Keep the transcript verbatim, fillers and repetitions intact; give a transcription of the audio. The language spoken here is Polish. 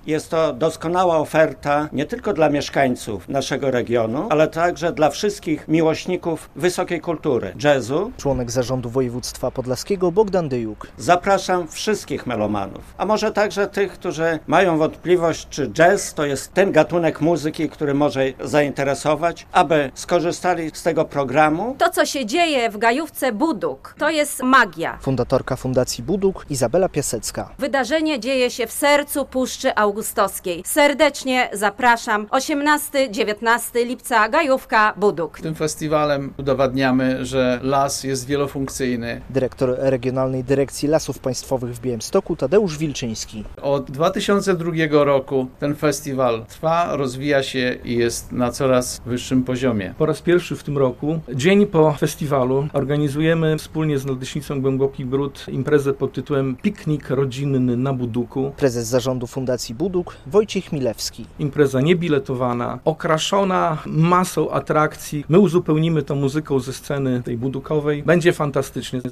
Jest to doskonała oferta nie tylko dla mieszkańców naszego regionu, ale także dla wszystkich miłośników wysokiej kultury, jazzu. Członek zarządu województwa podlaskiego Bogdan Dyjuk. Zapraszam wszystkich melomanów, a może także tych, którzy mają wątpliwość, czy jazz to jest ten gatunek muzyki, który może zainteresować, aby skorzystali z tego programu. To, co się dzieje w Gajówce Buduk, to jest magia. Fundatorka Fundacji Buduk Izabela Piasecka. Wydarzenie dzieje się w sercu Puszczy Augustowskiej. Serdecznie zapraszam. osiemnastego do dziewiętnastego lipca Gajówka Buduk. Tym festiwalem udowadniamy, że las jest wielofunkcyjny. Dyrektor Regionalnej Dyrekcji Lasów Państwowych w Białymstoku Tadeusz Wilczyński. Od dwa tysiące drugiego roku ten festiwal trwa, rozwija się i jest na coraz wyższym poziomie. Po raz pierwszy w tym roku, dzień po festiwalu, organizujemy wspólnie z Nadleśnicą Głęboki Bród imprezę pod tytułem Piknik rodzinny na Buduku. Prezes zarządu Fundacji Buduk Wojciech Milewski. Impreza niebiletowana, okraszona masą atrakcji. My uzupełnimy to muzyką ze sceny tej budukowej. Będzie fantastycznie.